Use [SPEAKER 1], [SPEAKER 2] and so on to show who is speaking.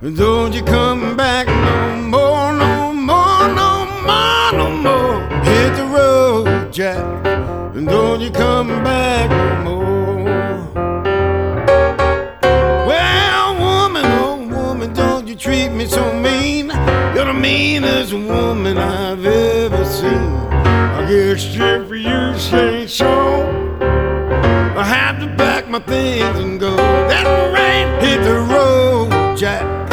[SPEAKER 1] Don't you come back no more, no more, no more, no more. Hit the road, Jack, and don't you come back no more. Well, woman, oh woman, don't you treat me so mean. You're the meanest woman I've ever seen. I guess if you say so, I have to pack my things and go. That's right, hit the road, Jack,